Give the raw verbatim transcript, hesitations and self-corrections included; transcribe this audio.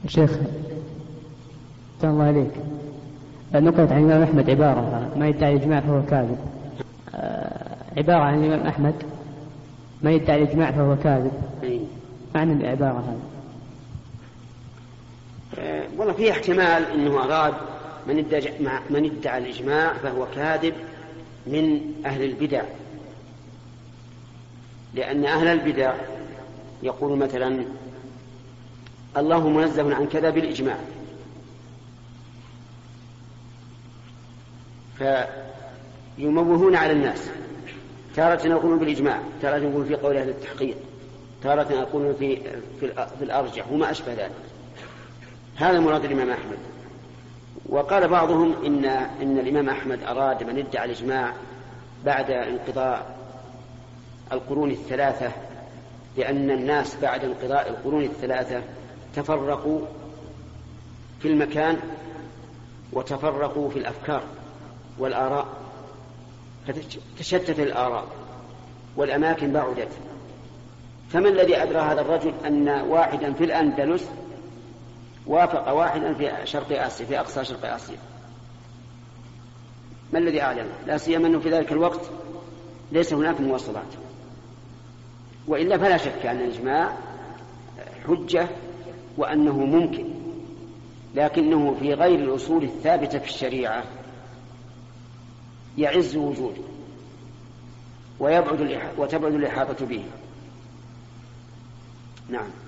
شيخ الله عليك، نقلت عن الإمام أحمد عبارة: ما يدعي الإجماع فهو كاذب. عبارة عن الإمام أحمد: ما يدعي الإجماع فهو كاذب. معنى العبارة هذا؟ أه والله فيه احتمال أنه أراد من ادعى, من ادعى الإجماع فهو كاذب من أهل البدع، لأن أهل البدع يقول مثلا: الله منزه عن كذا بالإجماع، فيموهون على الناس، تارة يقولون بالإجماع، تارة يقولون في قول أهل التحقيق، تارة يقولون في, في, في الأرجح وما أشبه ذلك. هذا مراد الإمام أحمد. وقال بعضهم إن, إن الإمام أحمد أراد من ادعى الإجماع بعد انقضاء القرون الثلاثة، لأن الناس بعد انقضاء القرون الثلاثة تفرقوا في المكان وتفرقوا في الأفكار والآراء، فتشتت الآراء والأماكن بعدت. فما الذي أدرى هذا الرجل أن واحدا في الأندلس وافق واحدا في شرق آسيا، في أقصى شرق آسيا؟ ما الذي أعلم؟ لا سيما أنه في ذلك الوقت ليس هناك مواصلات. وإلا فلا شك أن الإجماع حجة وأنه ممكن، لكنه في غير الأصول الثابتة في الشريعة يعز وجوده ويبعد وتبعد الإحاطة به. نعم.